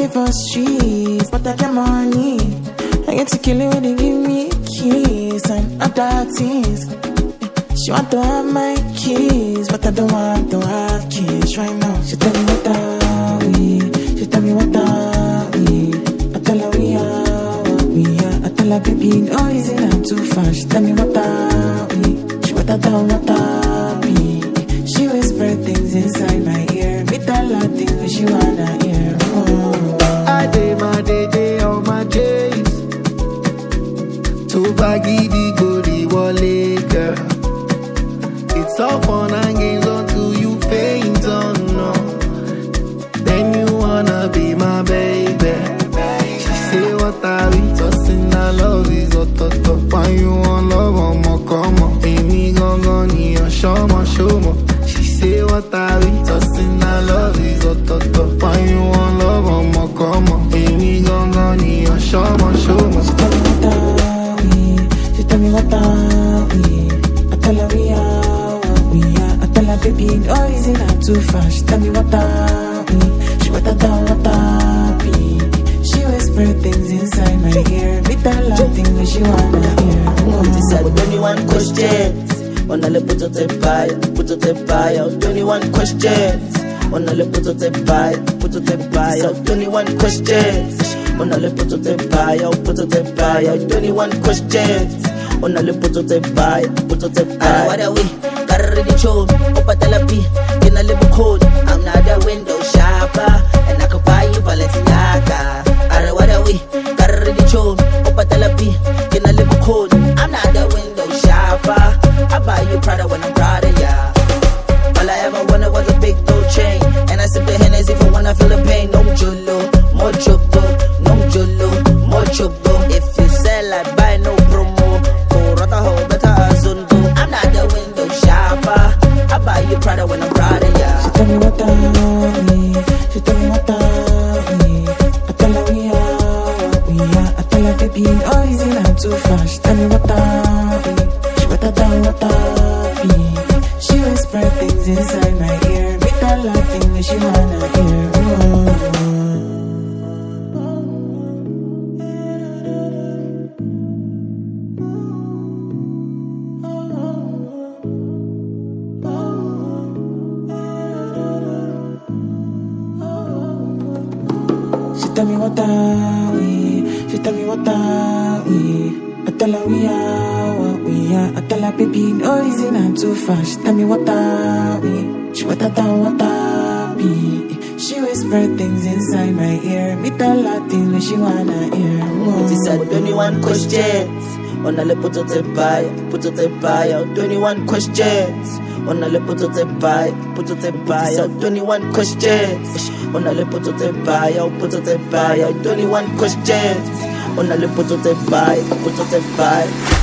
for streets, but I get money. I get to kill it when they give me keys and other things. She want to have my keys, but I don't want to have kids right now. She tell me what are we? She tell me what are we? I tell her we are what we are. I tell her baby, no easy, I'm too fast. She tell me what are we? She what I down what are we? She whisper things inside my ear. Me tell her things she wanna hear. I day my day on my days. Too baggy the goody wallet, girl. It's all fun and games until you faint on no. Then you wanna be my baby. She say what are we tossing? I love is a toto. Why you want love on my come on? Amy gon' need a show me. She say what are we tossing? I love is a toto. Why you want love on my come on? Amy gon' need a show me. She tell me what are we? I tell her we are what we are. I tell her baby, no easy, not too fast. She tell me what are we? She what I down what are we? She whisper things inside my ear. Me tell her things she wanna hear. She said 21 questions. On a le put it by 21 questions. On a le put it by 21 questions. On a le put it by 21 questions. On a le put it by what are we? Carry the chone, up at the in a little code. I'm not a window shopper, and I can buy you Balenciaga. Are what are we? Carry the chone, up at the in a little code. I'm not a window shopper. I buy you Prada when I'm proud of ya. All I ever wanted was a big gold chain, and I sip the Hennessy for when I feel the pain. No jolo, more choco, no jolo, more choco. If you sell, I buy no promo. Go rata ho, better azundo. I'm not the window shopper. I buy you Prada when I'm proud of ya. She tell me what are we? She tell me what are we? I tell her we are what we are. I tell her baby, no easy, not too fast. She tell me what are we? She what I down what are we? She whisper things inside my ear. Me tell her things she wanna hear. She tell me what are we? She tell me what are we? I tell her we are what we are. I tell her baby, no easy, not too fast. She tell me what are we? She what I down what are we? She whisper things inside my ear. Me tell her things she wanna hear. She said 21 questions. On a le put it by 21 questions. On a le put it by 21 questions. On a le put it by 21 questions. On a le put it by